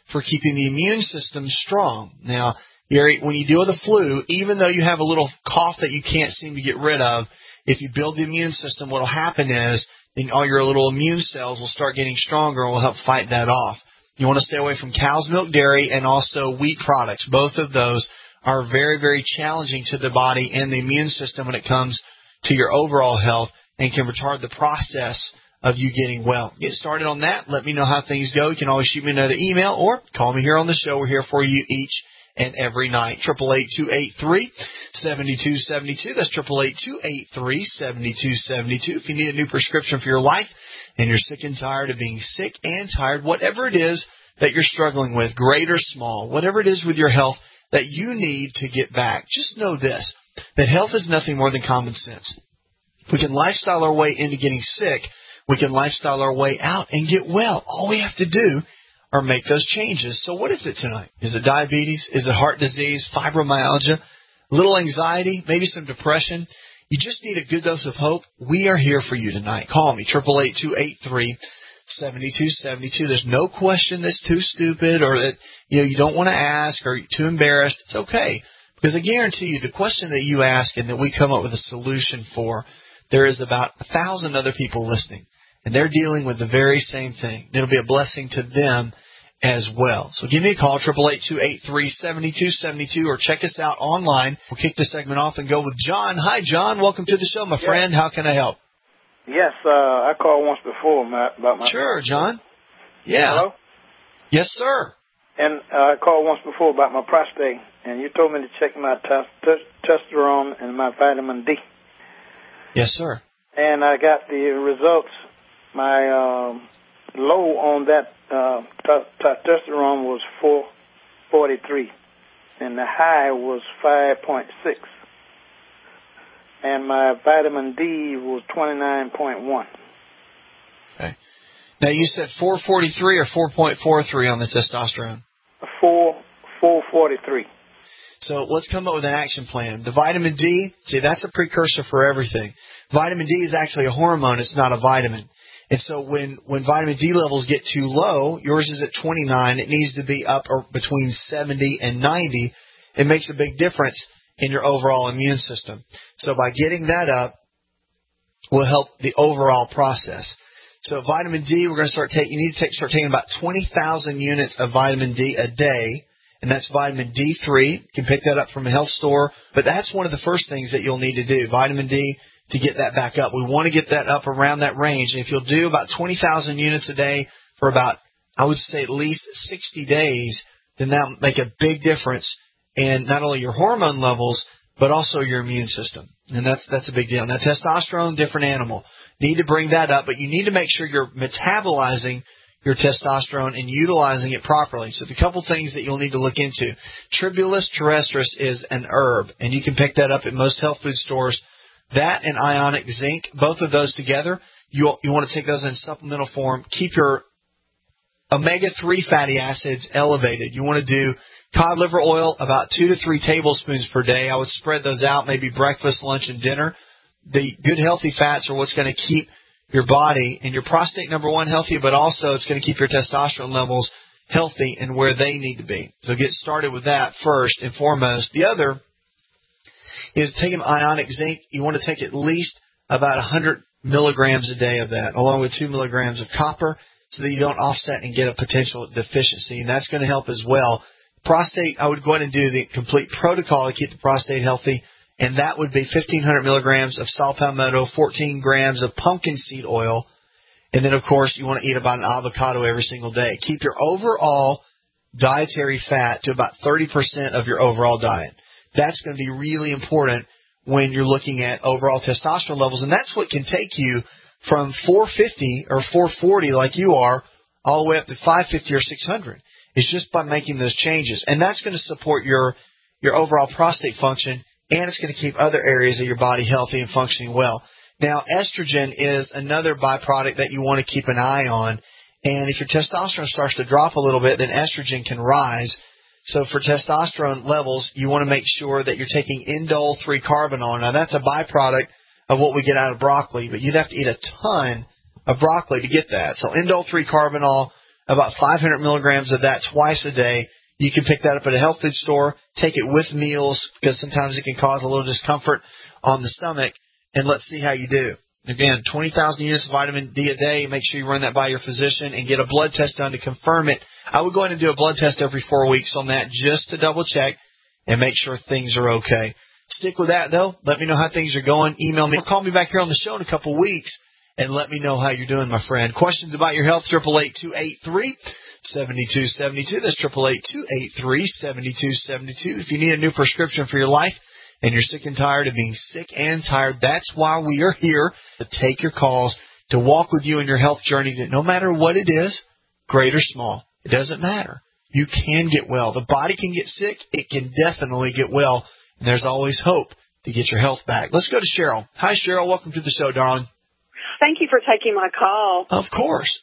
Speaker 4: for keeping the immune system strong. Now, Gary, when you deal with the flu, even though you have a little cough that you can't seem to get rid of, if you build the immune system, what will happen is then all your little immune cells will start getting stronger and will help fight that off. You want to stay away from cow's milk, dairy, and also wheat products. Both of those are very, very challenging to the body and the immune system when it comes to your overall health and can retard the process of you getting well. Get started on that. Let me know how things go. You can always shoot me another email or call me here on the show. We're here for you each and every night. eight eight eight, two eight three, seven two seven two. That's eight eight eight, two eight three, seven two seven two. If you need a new prescription for your life and you're sick and tired of being sick and tired, whatever it is that you're struggling with, great or small, whatever it is with your health that you need to get back, just know this, that health is nothing more than common sense. We can lifestyle our way into getting sick. We can lifestyle our way out and get well. All we have to do are make those changes. So what is it tonight? Is it diabetes? Is it heart disease, fibromyalgia, a little anxiety, maybe some depression? You just need a good dose of hope. We are here for you tonight. Call me, eight eight eight, two eight three, seven two seven two. There's no question that's too stupid or that you know you don't want to ask or you're too embarrassed. It's okay. Because I guarantee you the question that you ask and that we come up with a solution for, there is about a thousand other people listening. And they're dealing with the very same thing. It'll be a blessing to them as well. So give me a call, eight eight eight, two eight three, seven two seven two, or check us out online. We'll kick this segment off and go with John. Hi, John. Welcome to the show, my yes. friend. How can I help?
Speaker 5: Yes, uh, I called once before about my...
Speaker 4: Sure, John. Yeah.
Speaker 5: Hello?
Speaker 4: Yes, sir.
Speaker 5: And uh, I called once before about my prostate, and you told me to check my t- testosterone and my vitamin D.
Speaker 4: Yes, sir.
Speaker 5: And I got the results. My um, low on that uh, t- testosterone was four forty-three, and the high was five point six. And my vitamin D was twenty-nine point one.
Speaker 4: Okay. Now, you said four forty-three or four point four three on the testosterone?
Speaker 5: four, four forty-three.
Speaker 4: So let's come up with an action plan. The vitamin D, see, that's a precursor for everything. Vitamin D is actually a hormone. It's not a vitamin. And so when, when vitamin D levels get too low, yours is at twenty-nine, it needs to be up or between seventy and ninety. It makes a big difference in your overall immune system. So by getting that up will help the overall process. So vitamin D, we're going to start taking, you need to take, start taking about twenty thousand units of vitamin D a day, and that's vitamin D three. You can pick that up from a health store, but that's one of the first things that you'll need to do, vitamin D, to get that back up. We want to get that up around that range, and if you'll do about twenty thousand units a day for about, I would say at least sixty days, then that will make a big difference in not only your hormone levels, but also your immune system. And that's that's a big deal. Now, testosterone, different animal. Need to bring that up, but you need to make sure you're metabolizing your testosterone and utilizing it properly. So the couple things that you'll need to look into. Tribulus terrestris is an herb, and you can pick that up at most health food stores. That and ionic zinc, both of those together, you you want to take those in supplemental form. Keep your omega three fatty acids elevated. You want to do cod liver oil, about two to three tablespoons per day. I would spread those out, maybe breakfast, lunch, and dinner. The good healthy fats are what's going to keep your body and your prostate, number one, healthy, but also it's going to keep your testosterone levels healthy and where they need to be. So get started with that first and foremost. The other is taking ionic zinc. You want to take at least about one hundred milligrams a day of that, along with two milligrams of copper, so that you don't offset and get a potential deficiency, and that's going to help as well. Prostate, I would go ahead and do the complete protocol to keep the prostate healthy, and that would be fifteen hundred milligrams of saw palmetto, fourteen grams of pumpkin seed oil, and then, of course, you want to eat about an avocado every single day. Keep your overall dietary fat to about thirty percent of your overall diet. That's going to be really important when you're looking at overall testosterone levels, and that's what can take you from four fifty or four forty like you are all the way up to five fifty or six hundred. It's just by making those changes, and that's going to support your your overall prostate function, and it's going to keep other areas of your body healthy and functioning well. Now, estrogen is another byproduct that you want to keep an eye on, and if your testosterone starts to drop a little bit, then estrogen can rise. So for testosterone levels, you want to make sure that you're taking indole three carbinol. Now, that's a byproduct of what we get out of broccoli, but you'd have to eat a ton of broccoli to get that. So indole three carbinol, about five hundred milligrams of that twice a day. You can pick that up at a health food store, take it with meals, because sometimes it can cause a little discomfort on the stomach, and let's see how you do. Again, twenty thousand units of vitamin D a day. Make sure you run that by your physician and get a blood test done to confirm it. I would go ahead and do a blood test every four weeks on that just to double check and make sure things are okay. Stick with that, though. Let me know how things are going. Email me or call me back here on the show in a couple weeks and let me know how you're doing, my friend. Questions about your health, eight eight eight, two eight three, seven two seven two. That's eight eight eight, two eight three, seven two seven two. If you need a new prescription for your life and you're sick and tired of being sick and tired, that's why we are here to take your calls, to walk with you in your health journey, that no matter what it is, great or small, it doesn't matter. You can get well. The body can get sick. It can definitely get well. And there's always hope to get your health back. Let's go to Cheryl. Hi, Cheryl. Welcome to the show, darling.
Speaker 6: Thank you for taking my call.
Speaker 4: Of course.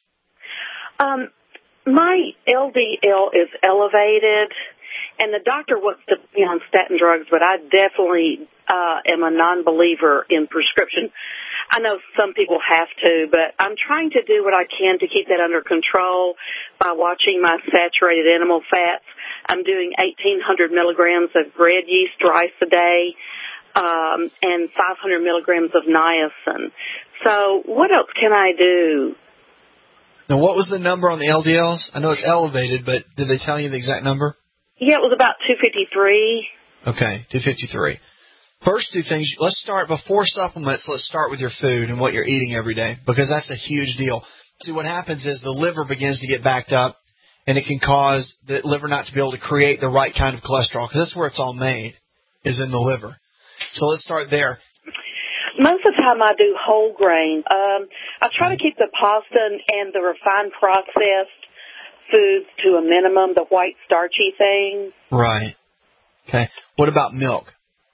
Speaker 6: Um, my L D L is elevated, and the doctor wants to be on statin drugs, but I definitely uh, am a non-believer in prescription. I know some people have to, but I'm trying to do what I can to keep that under control by watching my saturated animal fats. I'm doing eighteen hundred milligrams of bread yeast rice a day um, and five hundred milligrams of niacin. So what else can I do?
Speaker 4: Now, what was the number on the L D Ls? I know it's elevated, but did they tell you the exact number?
Speaker 6: Yeah, it was about two fifty-three.
Speaker 4: Okay, two fifty-three. First two things, let's start before supplements. Let's start with your food and what you're eating every day, because that's a huge deal. See, what happens is the liver begins to get backed up, and it can cause the liver not to be able to create the right kind of cholesterol, because that's where it's all made, is in the liver. So let's start there.
Speaker 6: Most of the time I do whole grain. Um, I try to keep the pasta and the refined processed foods to a minimum, the white starchy things.
Speaker 4: Right. Okay. What about milk?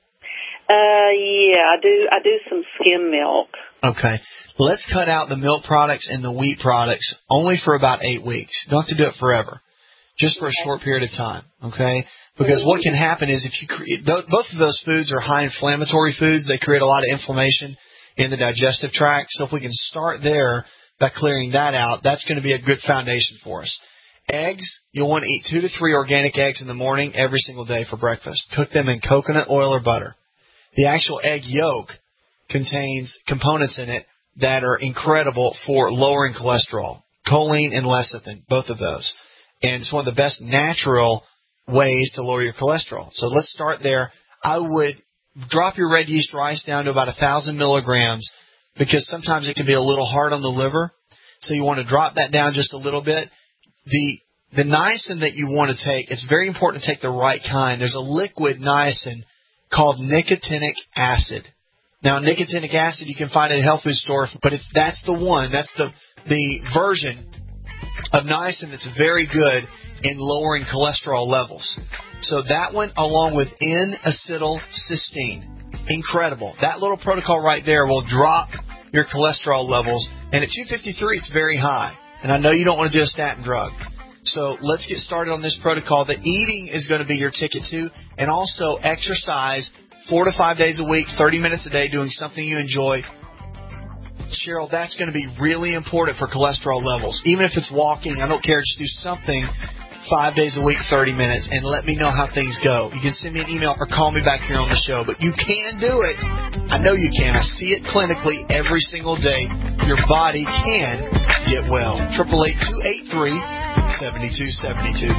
Speaker 6: Uh, yeah, I do. I do some skim milk.
Speaker 4: Okay. Let's cut out the milk products and the wheat products only for about eight weeks. You don't have to do it forever. Just for a short period of time. Okay. Because what can happen is if you create, both of those foods are high inflammatory foods. They create a lot of inflammation in the digestive tract. So if we can start there by clearing that out, that's going to be a good foundation for us. Eggs, you'll want to eat two to three organic eggs in the morning every single day for breakfast. Cook them in coconut oil or butter. The actual egg yolk contains components in it that are incredible for lowering cholesterol, choline and lecithin, both of those. And it's one of the best natural ways to lower your cholesterol. So let's start there. I would drop your red yeast rice down to about one thousand milligrams, because sometimes it can be a little hard on the liver. So you want to drop that down just a little bit. The the niacin that you want to take, it's very important to take the right kind. There's a liquid niacin called nicotinic acid. Now, nicotinic acid you can find at a health food store, but it's, that's the one, that's the the version of niacin that's very good in lowering cholesterol levels. So that one, along with N-acetylcysteine, incredible. That little protocol right there will drop your cholesterol levels, and at two fifty-three, it's very high. And I know you don't want to do a statin drug. So let's get started on this protocol. The eating is going to be your ticket to, and also exercise four to five days a week, thirty minutes a day, doing something you enjoy. Cheryl, that's going to be really important for cholesterol levels. Even if it's walking, I don't care, just do something five days a week, thirty minutes, and let me know how things go. You can send me an email or call me back here on the show, but you can do it. I know you can. I see it clinically every single day. Your body can get well. eight eight eight, two eight three, seven two seven two.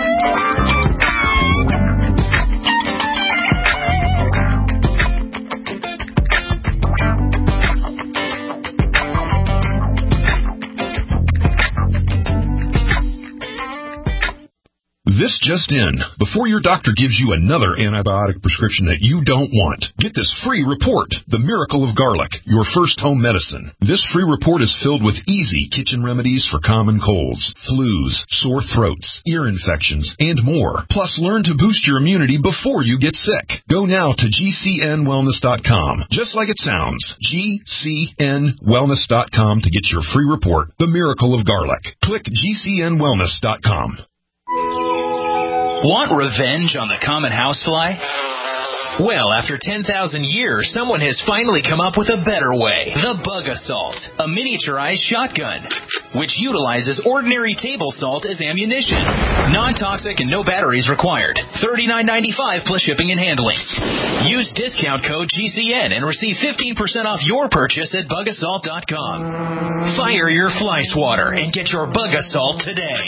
Speaker 15: This just in. Before your doctor gives you another antibiotic prescription that you don't want, get this free report, The Miracle of Garlic, your first home medicine. This free report is filled with easy kitchen remedies for common colds, flus, sore throats, ear infections, and more. Plus, learn to boost your immunity before you get sick. Go now to G C N wellness dot com. Just like it sounds, G C N wellness dot com to get your free report, The Miracle of Garlic. Click G C N wellness dot com.
Speaker 19: Want revenge on the common housefly?
Speaker 9: Well, after ten thousand years, someone has finally come up with a better way. The Bug Assault, a miniaturized shotgun, which utilizes ordinary table salt as ammunition. Non-toxic and no batteries required. thirty-nine ninety-five plus shipping and handling. Use discount code G C N and receive fifteen percent off your purchase at bug assault dot com. Fire your fly swatter and get your Bug Assault today.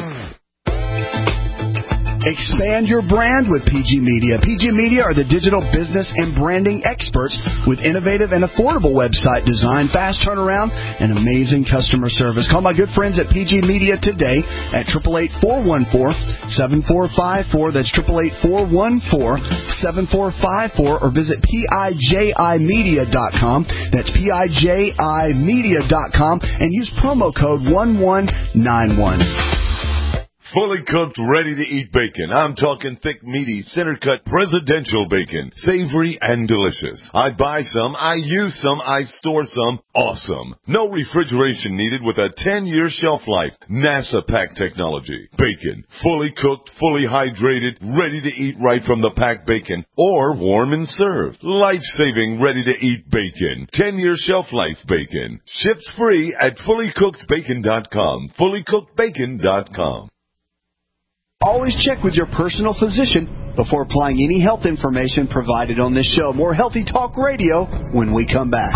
Speaker 8: Expand your brand with P G Media. P G Media are the digital business and branding experts with innovative and affordable website design, fast turnaround, and amazing customer service. Call my good friends at P G Media today at eight eight eight, four one four, seven four five four. That's eight eight eight, four one four, seven four five four, or visit P I J I media dot com. That's P I J I media dot com and use promo code one one nine one.
Speaker 19: Fully cooked, ready-to-eat bacon. I'm talking thick, meaty, center-cut presidential bacon. Savory and delicious. I buy some, I use some, I store some. Awesome. No refrigeration needed with a ten-year shelf life. NASA pack technology. Bacon. Fully cooked, fully hydrated, ready to eat right from the packed bacon. Or warm and served. Life-saving, ready-to-eat bacon. ten-year shelf life bacon. Ships free at fully cooked bacon dot com. fully cooked bacon dot com.
Speaker 8: Always check with your personal physician before applying any health information provided on this show. More Healthy Talk Radio when we come back.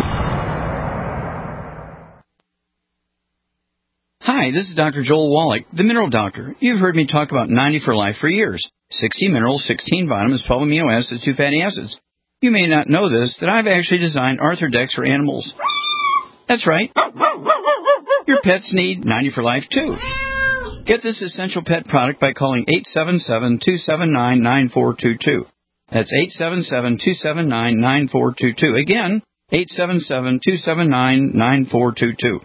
Speaker 23: Hi, this is Doctor Joel Wallach, the Mineral Doctor. You've heard me talk about ninety for Life for years. sixty minerals, sixteen vitamins, twelve amino acids, two fatty acids. You may not know this, that I've actually designed Arthrodex for animals. That's right. Your pets need ninety for Life, too. Get this essential pet product by calling eight seven seven, two seven nine, nine four two two. That's eight seven seven, two seven nine, nine four two two. Again, eight seven seven, two seven nine, nine four two two.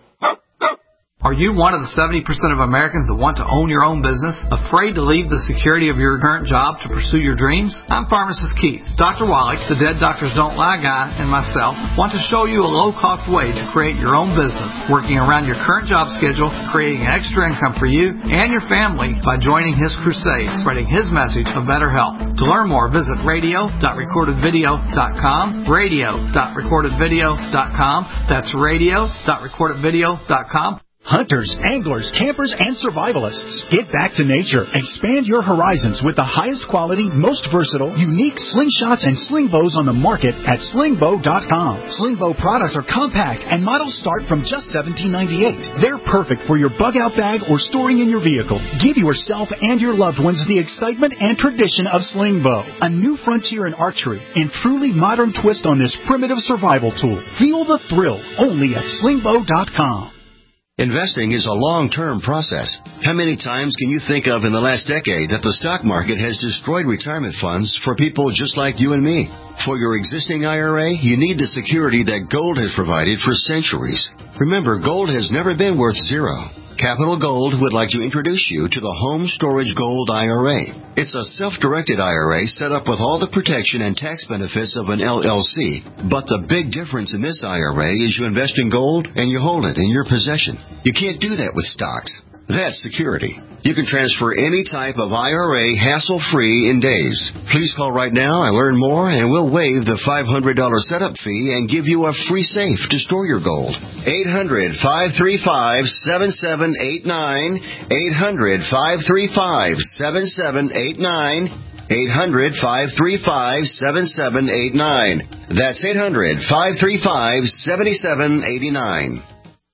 Speaker 24: Are you one of the seventy percent of Americans that want to own your own business? Afraid to leave the security of your current job to pursue your dreams? I'm Pharmacist Keith. Doctor Wallach, the Dead Doctors Don't Lie guy, and myself want to show you a low-cost way to create your own business, working around your current job schedule, creating an extra income for you and your family by joining his crusade, spreading his message of better health. To learn more, visit radio dot recorded video dot com, radio dot recorded video dot com. That's radio dot recorded video dot com.
Speaker 25: Hunters, anglers, campers, and survivalists. Get back to nature. Expand your horizons with the highest quality, most versatile, unique slingshots and sling bows on the market at sling bow dot com. Sling bow products are compact and models start from just seventeen ninety-eight. They're perfect for your bug out bag or storing in your vehicle. Give yourself and your loved ones the excitement and tradition of sling bow. A new frontier in archery and truly modern twist on this primitive survival tool. Feel the thrill only at sling bow dot com.
Speaker 26: Investing is a long-term process. How many times can you think of in the last decade that the stock market has destroyed retirement funds for people just like you and me? For your existing I R A, you need the security that gold has provided for centuries. Remember, gold has never been worth zero. Capital Gold would like to introduce you to the Home Storage Gold I R A. It's a self-directed I R A set up with all the protection and tax benefits of an L L C. But the big difference in this I R A is you invest in gold and you hold it in your possession. You can't do that with stocks. That's security. You can transfer any type of I R A hassle-free in days. Please call right now and learn more, and we'll waive the five hundred dollars setup fee and give you a free safe to store your gold. eight hundred, five three five, seven seven eight nine. eight hundred, five three five, seven seven eight nine. eight hundred, five three five, seven seven eight nine. That's eight hundred, five three five, seven seven eight nine.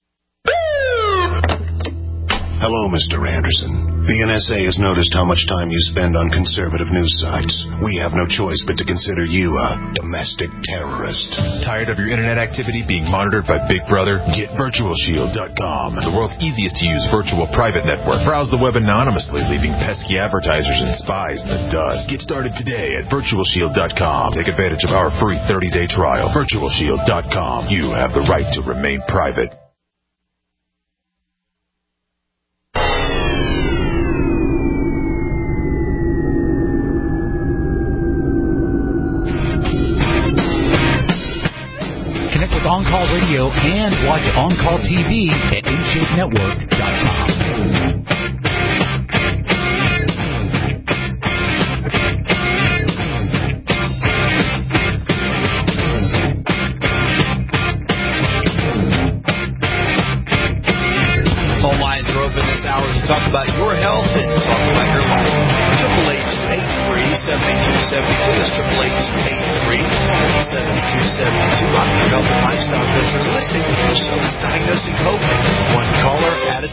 Speaker 1: Hello, Mister Anderson. The N S A has noticed how much time you spend on conservative news sites. We have no choice but to consider you a domestic terrorist.
Speaker 27: Tired of your internet activity being monitored by Big Brother? Get virtual shield dot com, the world's easiest to use virtual private network. Browse the web anonymously, leaving pesky advertisers and spies in the dust. Get started today at virtual shield dot com. Take advantage of our free thirty-day trial. virtual shield dot com. You have the right to remain private.
Speaker 2: On Call Radio and watch On Call T V at in shape network dot com.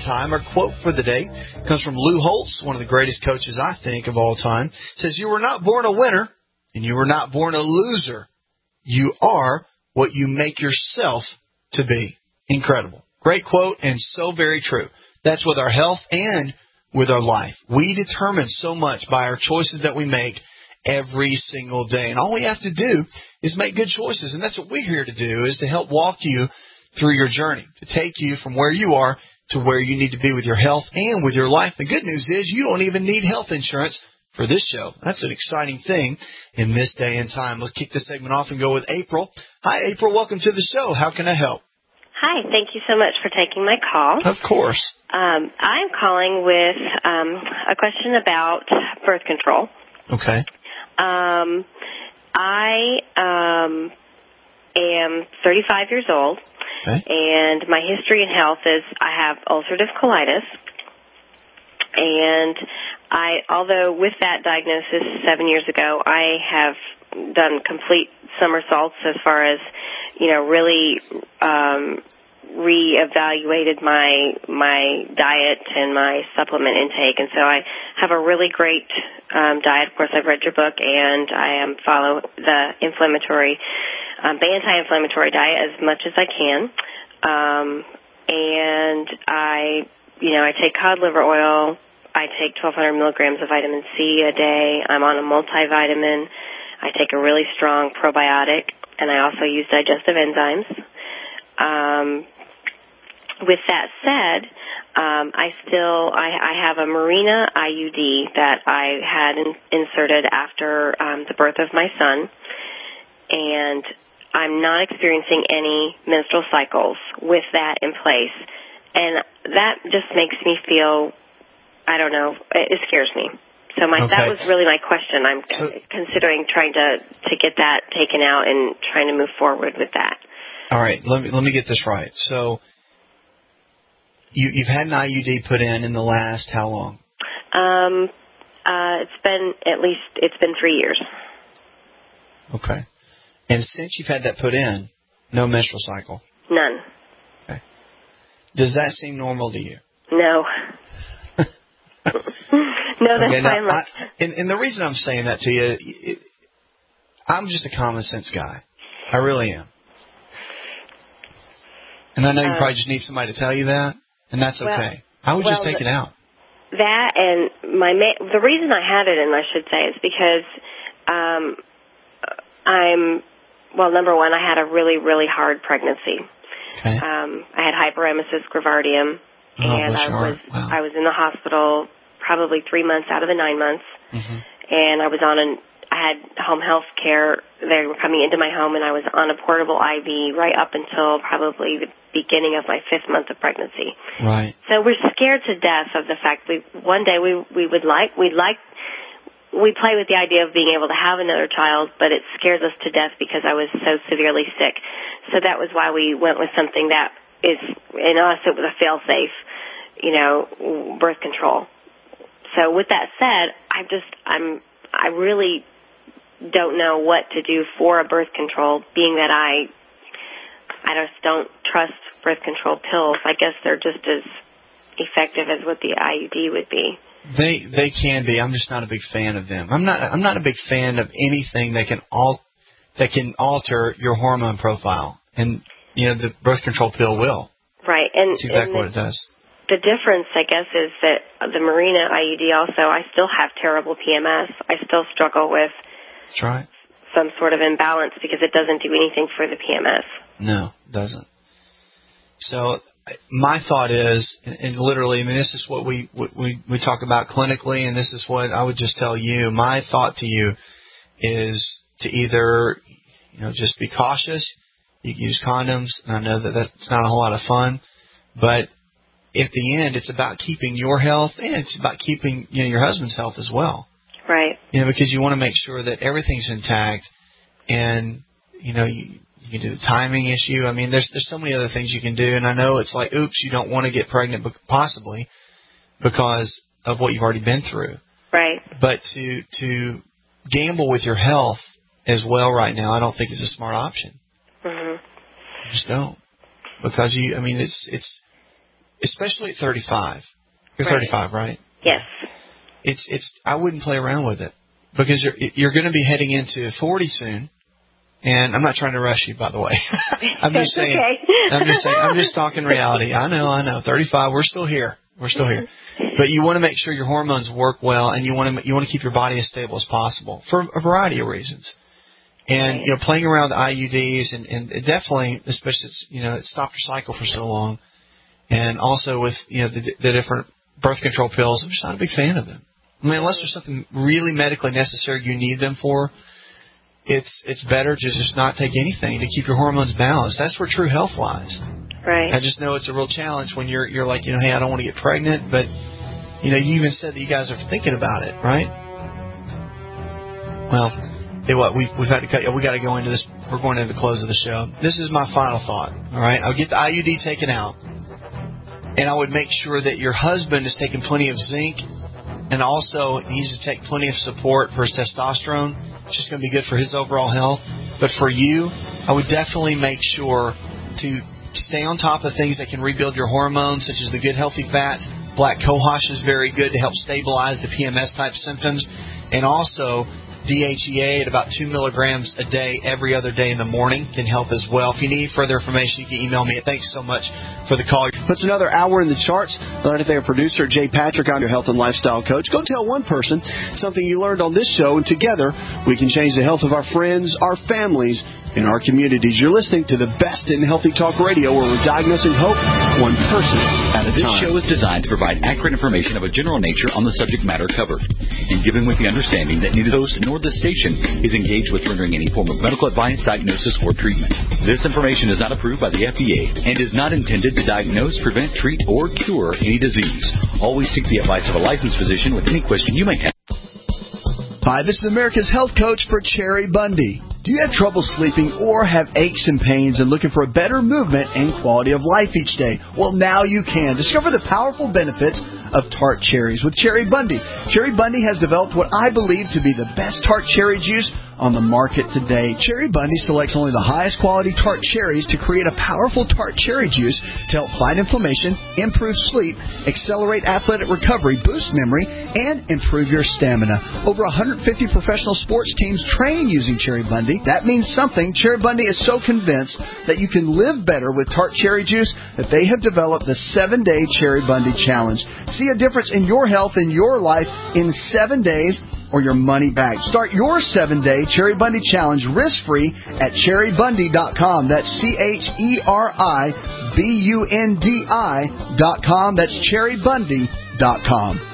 Speaker 4: time. Our quote for the day comes from Lou Holtz, one of the greatest coaches, I think, of all time. It says, "You were not born a winner, and you were not born a loser. You are what you make yourself to be." Incredible. Great quote, and so very true. That's with our health and with our life. We determine so much by our choices that we make every single day. And all we have to do is make good choices. And that's what we're here to do, is to help walk you through your journey, to take you from where you are to where you need to be with your health and with your life. The good news is you don't even need health insurance for this show. That's an exciting thing in this day and time. Let's kick this segment off and go with April. Hi, April. Welcome to the show. How can I help?
Speaker 3: Hi. Thank you so much for taking my call.
Speaker 4: Of course.
Speaker 3: Um, I'm calling with um, a question about birth control.
Speaker 4: Okay.
Speaker 3: Um, I um, am thirty-five years old,
Speaker 4: okay.
Speaker 3: and my history in health is I have ulcerative colitis. And I, although with that diagnosis seven years ago, I have done complete somersaults as far as, you know, really um, reevaluated my my diet and my supplement intake. And so I have a really great um, diet. Of course, I've read your book, and I am follow the inflammatory, um, the anti-inflammatory diet as much as I can. Um, and I, you know, I take cod liver oil. I take twelve hundred milligrams of vitamin C a day. I'm on a multivitamin. I take a really strong probiotic, and I also use digestive enzymes. Um, with that said, um, I still I, I have a Mirena I U D that I had in, inserted after um, the birth of my son, and I'm not experiencing any menstrual cycles with that in place, and that just makes me feel, I don't know, it scares me. So my
Speaker 4: okay.
Speaker 3: that was really my question. I'm
Speaker 4: so,
Speaker 3: considering trying to, to get that taken out and trying to move forward with that.
Speaker 4: All right, let me let me get this right. So you you've had an I U D put in in the last how long?
Speaker 3: Um, uh, it's been at least it's been three years.
Speaker 4: Okay, and since you've had that put in, no menstrual cycle.
Speaker 3: None.
Speaker 4: Okay. Does that seem normal to you?
Speaker 3: No. No, that's
Speaker 4: okay,
Speaker 3: fine.
Speaker 4: now, I, and, and the reason I'm saying that to you, it, I'm just a common sense guy. I really am. And I know you uh, probably just need somebody to tell you that, and that's
Speaker 3: well,
Speaker 4: okay. I would
Speaker 3: well,
Speaker 4: just take
Speaker 3: the,
Speaker 4: it out.
Speaker 3: That and my ma- the reason I have it, and I should say, is because um, I'm well. Number one, I had a really, really hard pregnancy.
Speaker 4: Okay.
Speaker 3: Um, I had hyperemesis gravidarum,
Speaker 4: oh,
Speaker 3: and I was
Speaker 4: wow.
Speaker 3: I was in the hospital probably three months out of the nine months,
Speaker 4: mm-hmm.
Speaker 3: and I was on an I had home health care. They were coming into my home, and I was on a portable I V right up until probably the beginning of my fifth month of pregnancy.
Speaker 4: Right.
Speaker 3: So we're scared to death of the fact we one day we we would like we'd like we play with the idea of being able to have another child, but it scares us to death because I was so severely sick. So that was why we went with something that is, in us, it was a fail-safe, you know, birth control. So with that said, I just, I'm, I really don't know what to do for a birth control, being that I, I just don't trust birth control pills. I guess they're just as effective as what the I U D would be.
Speaker 4: They they can be. I'm just not a big fan of them. I'm not I'm not a big fan of anything that can al- that can alter your hormone profile, and you know the birth control pill will.
Speaker 3: Right, and
Speaker 4: that's exactly
Speaker 3: and the,
Speaker 4: what it does.
Speaker 3: The difference, I guess, is that the Mirena I U D also, I still have terrible P M S. I still struggle with
Speaker 4: That's right.
Speaker 3: some sort of imbalance because it doesn't do anything for the P M S.
Speaker 4: No, it doesn't. So my thought is, and literally, I mean, this is what we, we, we talk about clinically, and this is what I would just tell you. My thought to you is to either, you know, just be cautious. You can use condoms, and I know that that's not a whole lot of fun, but at the end, it's about keeping your health, and it's about keeping, you know, your husband's health as well.
Speaker 3: Right.
Speaker 4: You know, because you want to make sure that everything's intact, and, you know, you, you can do the timing issue. I mean, there's there's so many other things you can do, and I know it's like, oops, you don't want to get pregnant possibly because of what you've already been through.
Speaker 3: Right.
Speaker 4: But to to gamble with your health as well right now, I don't think is a smart option.
Speaker 3: Mm-hmm.
Speaker 4: You just don't, because you. I mean, it's it's especially at thirty-five. You're
Speaker 3: Right.
Speaker 4: thirty-five, right?
Speaker 3: Yes.
Speaker 4: It's it's. I wouldn't play around with it because you're you're going to be heading into forty soon, and I'm not trying to rush you, by the way. I'm just saying.
Speaker 3: Okay.
Speaker 4: I'm just saying. I'm just talking reality. I know. I know. thirty-five. We're still here. We're still here. But you want to make sure your hormones work well, and you want to you want to keep your body as stable as possible for a variety of reasons. And you know, playing around with I U Ds and, and it definitely, especially it's, you know, it stopped your cycle for so long, and also with you know the, the different birth control pills, I'm just not a big fan of them. I mean, unless there's something really medically necessary you need them for, it's it's better to just not take anything to keep your hormones balanced. That's where true health lies.
Speaker 3: Right.
Speaker 4: I just know it's a real challenge when you're you're like, you know, hey, I don't want to get pregnant, but you know, you even said that you guys are thinking about it, right? Well, hey, what we've we've had to cut. We got to go into this. We're going into the close of the show. This is my final thought. All right, I'll get the I U D taken out, and I would make sure that your husband is taking plenty of zinc, and also needs to take plenty of support for his testosterone. It's just going to be good for his overall health. But for you, I would definitely make sure to stay on top of things that can rebuild your hormones, such as the good healthy fats. Black cohosh is very good to help stabilize the P M S-type symptoms. And also, D H E A at about two milligrams a day every other day in the morning can help as well. If you need further information, you can email me. Thanks so much for the call.
Speaker 8: Puts another hour in the charts. Learned their producer, Jay Patrick. I'm your health and lifestyle coach. Go tell one person something you learned on this show, and together we can change the health of our friends, our families, and our communities. You're listening to the best in Healthy Talk Radio, where we're diagnosing hope one person at a
Speaker 2: this
Speaker 8: time.
Speaker 2: This show is designed to provide accurate information of a general nature on the subject matter covered, and given with the understanding that neither the host nor the station is engaged with rendering any form of medical advice, diagnosis, or treatment. This information is not approved by the F D A and is not intended to diagnose, prevent, treat, or cure any disease. Always seek the advice of a licensed physician with any question you may have.
Speaker 8: Hi, this is America's health coach for Cherry Bundy. Do you have trouble sleeping or have aches and pains and looking for a better movement and quality of life each day? Well, now you can. Discover the powerful benefits of tart cherries with Cherry Bundy. Cherry Bundy has developed what I believe to be the best tart cherry juice on the market today. Cherry Bundy selects only the highest quality tart cherries to create a powerful tart cherry juice to help fight inflammation, improve sleep, accelerate athletic recovery, boost memory, and improve your stamina. Over one hundred fifty professional sports teams train using Cherry Bundy. That means something. Cherry Bundy is so convinced that you can live better with tart cherry juice that they have developed the seven-day Cherry Bundy Challenge. See a difference in your health and your life in seven days or your money back. Start your seven-day Cherry Bundy Challenge risk-free at cherry bundy dot com. That's C H E R I B U N D I dot com. That's cherry bundy dot com.